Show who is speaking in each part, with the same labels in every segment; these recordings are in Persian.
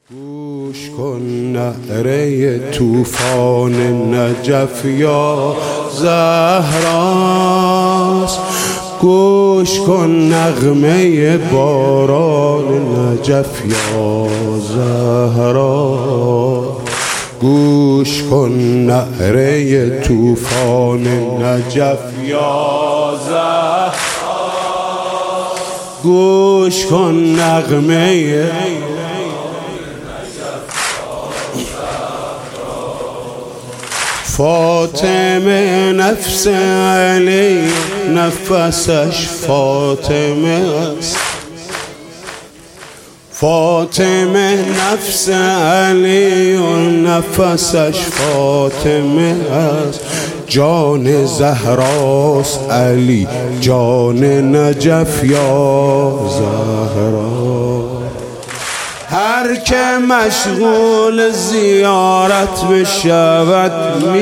Speaker 1: گوش کن نعره طوفان نجف یا زهراست، گوش کن نغمه باران نجف یا زهرا، گوش کن نعره طوفان نجف یا زهرا، گوش کن نغمه فاطمه نفس علی نفسش فاطمه است، فاطمه نفس علی و نفسش فاطمه است، جان زهراست علی جان نجف یا زهرا. هر که مشغول زیارت بشود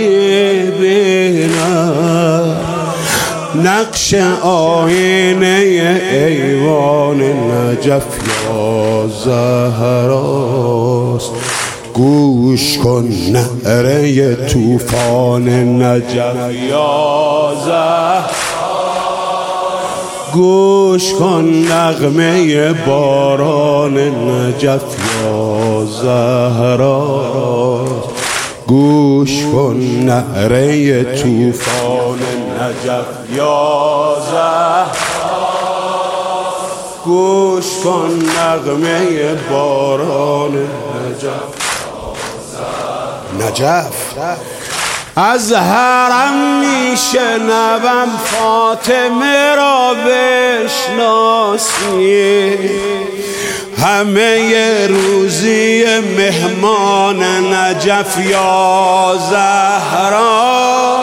Speaker 1: می‌بیند نقش آینه ایوان نجف یا زهراست، گوش کن نعره طوفان نجف یا زهرا، گوش کن نغمه باران نجف یا زهرا، گوش کن نعره طوفان نجف یا زهرا، گوش کن نغمه باران نجف. نجف از حرم میشنوم فاطمه را بشناسی، همه روزی مهمان نجف یا زهرا،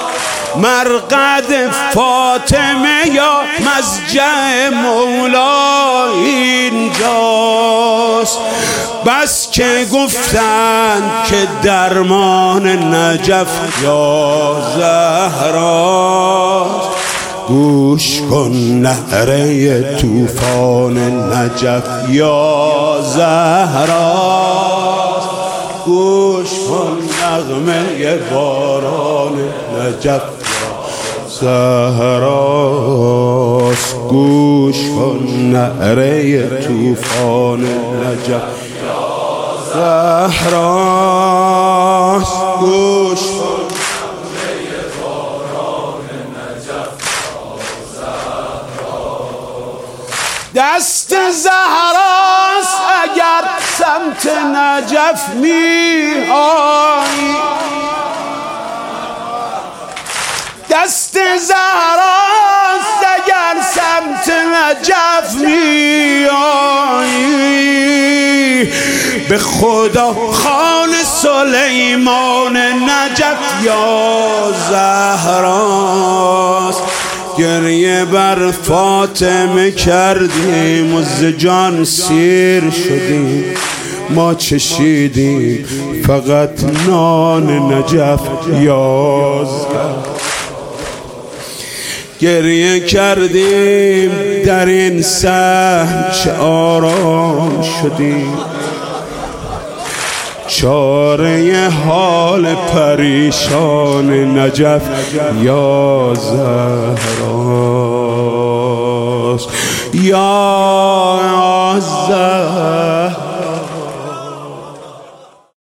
Speaker 1: مرقد فاطمه یا مضجع مولا اینجاست، بس که گفتند که درمان نجف یا زهراست، گوش کن نعره طوفان نجف یا زهراست، گوش کن نغمه باران نجف زهراست، گوش کن نعره طوفان نجف زهراست، گوش کن نعره باران نجف زهراست. دست زهراست اگر سمت نجف می‌آیی، دست زهراست اگر سمت نجف می‌آیی، به خدا خان سلیمان نجف یا زهراست، گریه بر فاطمه کردیم و ز جان سیر شدیم، ما چشیدیم فقط نان نجف یا زهرا، گریه کردیم در این صحن چه آرام شدیم، چاره حال پریشان نجف یا زهراست یا زهرا.